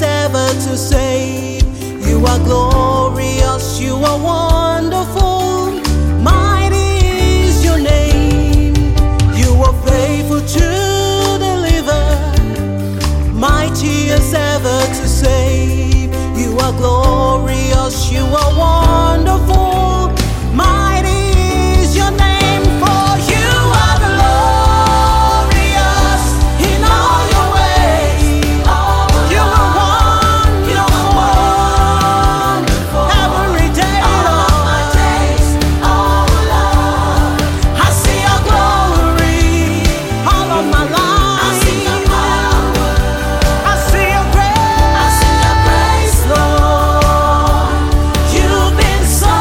is ever to save. You are glorious, you are wonderful, mighty is your name. You are faithful to deliver, mighty is ever to save. You are glorious, you are wonderful, mighty is your name. For you are glorious in all your ways. You are wonderful every day, Lord. I see your glory all of my life. I see your grace, Lord. You've been so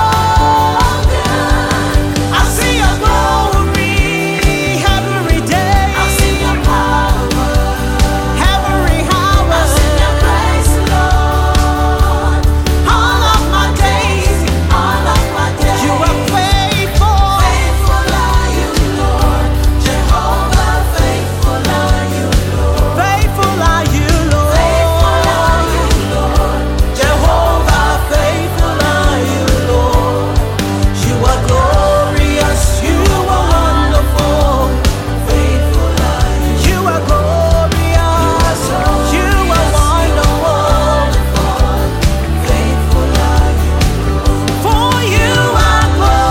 good. I see your glory every day. I see your power every hour. I see your grace, Lord. All of my days, you are faithful. Faithful are you, Lord. Jehovah, faithful are you, Lord. Faithful are you, Lord. Faithful are you, Lord. Jehovah, faithful are you, Lord. You are glorious, you are wonderful. Faithful are you. You are glorious, you are wonderful. Faithful are you. For you are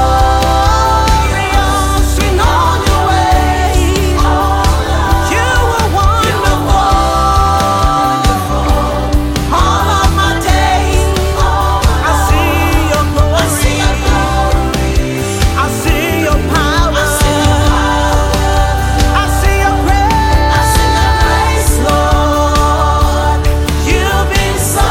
glorious in all your ways. You are wonderful. All of my days, I see your glory. I see your power. I see your grace, Lord. You've been so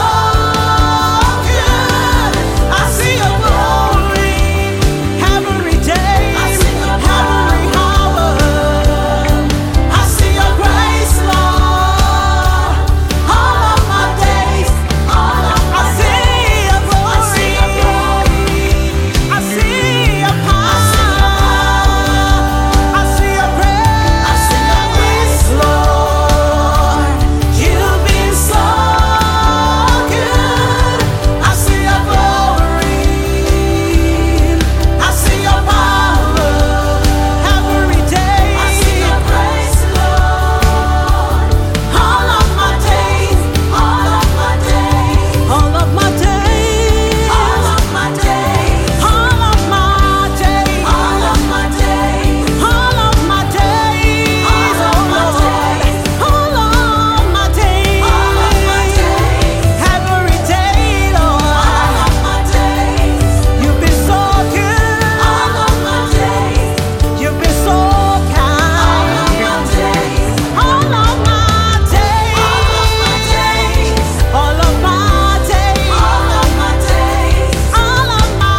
good. I see your glory every day, every hour. I see your grace, Lord. All of my days, I see your glory. I see your power. I see your grace, Lord. You've been so good. I see your glory. I see your power every day. I see your grace, Lord. All of my days, all of my days, all of my days, all of my days, all of my days, all of my days, all of my days, all of my days, every day, Lord. All of my days, you've been so good. All of my days, you've been so kind. All of my days, all of my days, all of my days, all of my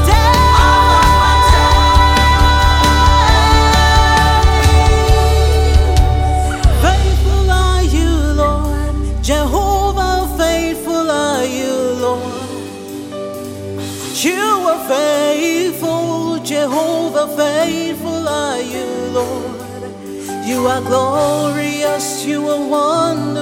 days. Faithful are you, Lord. Jehovah, faithful are you, Lord. You are faithful, Jehovah, faithful are you, Lord. You are glorious, you are wonderful.